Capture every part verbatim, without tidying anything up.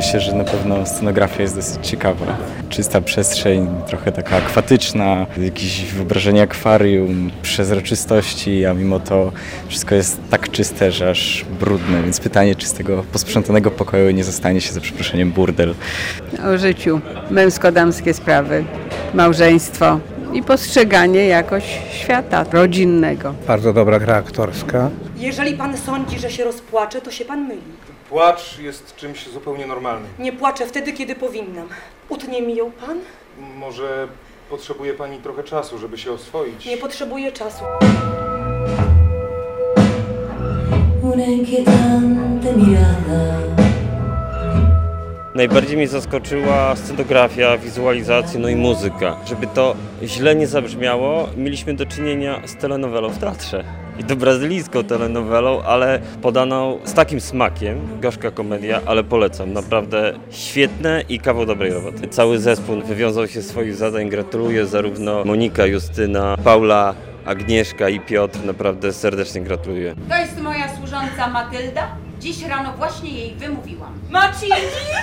Myślę, że na pewno scenografia jest dosyć ciekawa. Czysta przestrzeń, trochę taka akwatyczna, jakieś wyobrażenie akwarium, przezroczystości, a mimo to wszystko jest tak czyste, że aż brudne. Więc pytanie, czy z tego posprzątanego pokoju nie zostanie się za przeproszeniem burdel. O życiu, męsko-damskie sprawy, małżeństwo i postrzeganie jakoś świata rodzinnego. Bardzo dobra gra aktorska. Jeżeli pan sądzi, że się rozpłaczę, to się pan myli. Płacz jest czymś zupełnie normalnym. Nie płaczę wtedy, kiedy powinnam. Utnie mi ją pan? Może potrzebuje pani trochę czasu, żeby się oswoić. Nie potrzebuję czasu. Najbardziej mnie zaskoczyła scenografia, wizualizacja, no i muzyka. Żeby to źle nie zabrzmiało, mieliśmy do czynienia z telenowelą w teatrze. I to brazylijską telenowelą, ale podaną z takim smakiem. Gorzka komedia, ale polecam. Naprawdę świetne i kawał dobrej roboty. Cały zespół wywiązał się z swoich zadań. Gratuluję zarówno Monika, Justyna, Paula, Agnieszka i Piotr. Naprawdę serdecznie gratuluję. To jest moja służąca Matylda. Dziś rano właśnie jej wymówiłam. Matildi!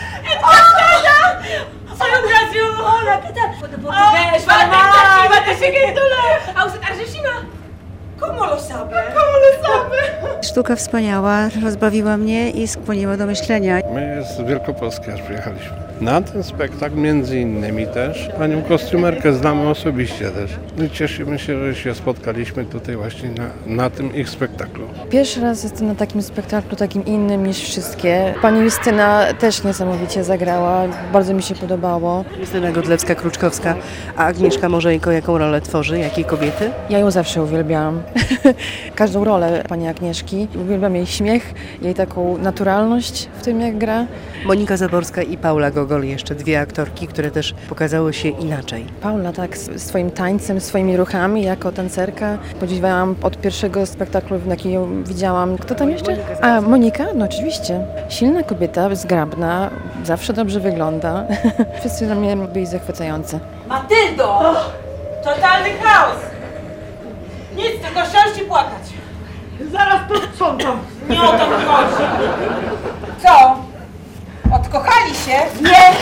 Oskada! Sandra Hola, ¿qué tal? Portugués, mamá! ¡Vate ese A usted argentina? ¿Cómo lo sabe? ¿Cómo lo sabe? Sztuka wspaniała, rozbawiła mnie i skłoniła do myślenia. My z Wielkopolski aż przyjechaliśmy. Na ten spektakl między innymi też panią kostiumerkę znamy osobiście też. No i cieszymy się, że się spotkaliśmy tutaj właśnie na, na tym ich spektaklu. Pierwszy raz jestem na takim spektaklu, takim innym niż wszystkie. Pani Justyna też niesamowicie zagrała, bardzo mi się podobało. Justyna Godlewska-Kruczkowska, a Agnieszka Możejko jaką rolę tworzy, jakiej kobiety? Ja ją zawsze uwielbiałam. Każdą rolę pani Agnieszki. Uwielbiam jej śmiech, jej taką naturalność w tym, jak gra. Monika Zaborska i Paula Gogol, jeszcze dwie aktorki, które też pokazały się inaczej. Paula tak swoim tańcem, swoimi ruchami jako tancerka. Podziwiałam od pierwszego spektaklu, w jakim ją widziałam. Kto tam jeszcze? A, Monika? No oczywiście. Silna kobieta, zgrabna, zawsze dobrze wygląda. Wszyscy na mnie byli zachwycający. Matyldo! Totalny chaos! Nic, tylko siąść i płakać. Zaraz posprzątam. Nie o to mi chodzi. Co? Odkochali się? Nie!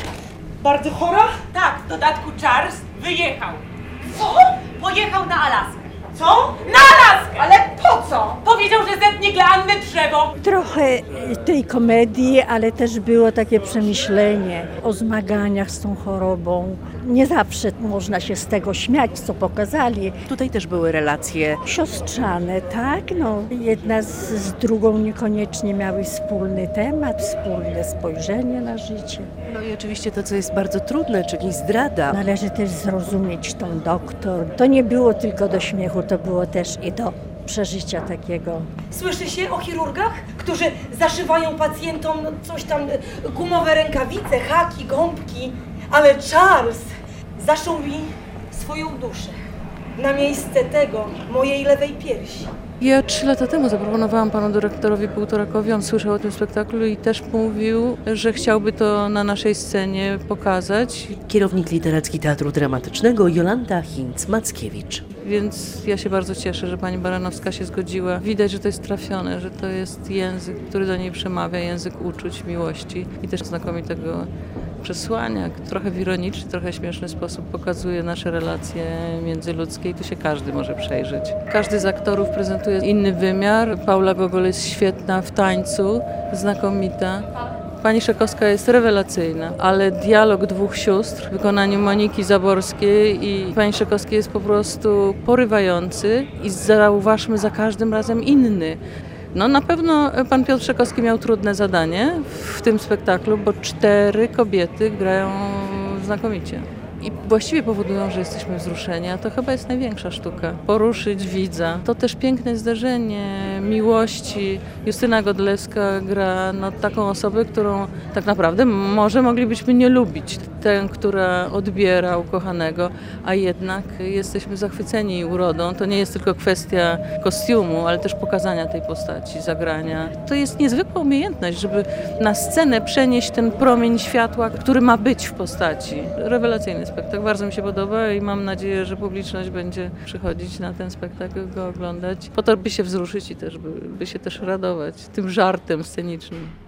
Bardzo chora? Tak, w dodatku Charles wyjechał. Co? Pojechał na Alaskę. Co? Na Alaskę! Ale po co? Powiedział, że zetnie dla Anny drzewo. Trochę tej komedii, ale też było takie przemyślenie o zmaganiach z tą chorobą. Nie zawsze można się z tego śmiać, co pokazali. Tutaj też były relacje Siostrzane, tak, no. Jedna z, z drugą niekoniecznie miały wspólny temat, wspólne spojrzenie na życie. No i oczywiście to, co jest bardzo trudne, czyli zdrada. Należy też zrozumieć tą doktor. To nie było tylko do śmiechu, to było też i do przeżycia takiego. Słyszy się o chirurgach, którzy zaszywają pacjentom no, coś tam, gumowe rękawice, haki, gąbki, ale Charles zaszył mi swoją duszę na miejsce tego, mojej lewej piersi. Ja trzy lata temu zaproponowałam panu dyrektorowi Półtorakowi, on słyszał o tym spektaklu i też mówił, że chciałby to na naszej scenie pokazać. Kierownik literacki Teatru Dramatycznego Jolanta Hinc-Mackiewicz. Więc ja się bardzo cieszę, że pani Baranowska się zgodziła. Widać, że to jest trafione, że to jest język, który do niej przemawia, język uczuć, miłości i też znakomitego przesłania. Trochę w ironiczny, trochę śmieszny sposób pokazuje nasze relacje międzyludzkie i tu się każdy może przejrzeć. Każdy z aktorów prezentuje inny wymiar. Paula Gogol jest świetna w tańcu, znakomita. Pani Szekowska jest rewelacyjna, ale dialog dwóch sióstr w wykonaniu Moniki Zaborskiej i pani Szekowskiej jest po prostu porywający i zauważmy za każdym razem inny. No na pewno pan Piotr Szekowski miał trudne zadanie w tym spektaklu, bo cztery kobiety grają znakomicie. I właściwie powodują, że jesteśmy wzruszeni, a to chyba jest największa sztuka. Poruszyć widza. To też piękne zdarzenie miłości. Justyna Godlewska gra no, taką osobę, którą tak naprawdę może moglibyśmy nie lubić. Tę, która odbiera ukochanego, a jednak jesteśmy zachwyceni urodą. To nie jest tylko kwestia kostiumu, ale też pokazania tej postaci, zagrania. To jest niezwykła umiejętność, żeby na scenę przenieść ten promień światła, który ma być w postaci. Rewelacyjny spektakl, bardzo mi się podoba i mam nadzieję, że publiczność będzie przychodzić na ten spektakl, go oglądać, po to, by się wzruszyć i też by, by się też radować tym żartem scenicznym.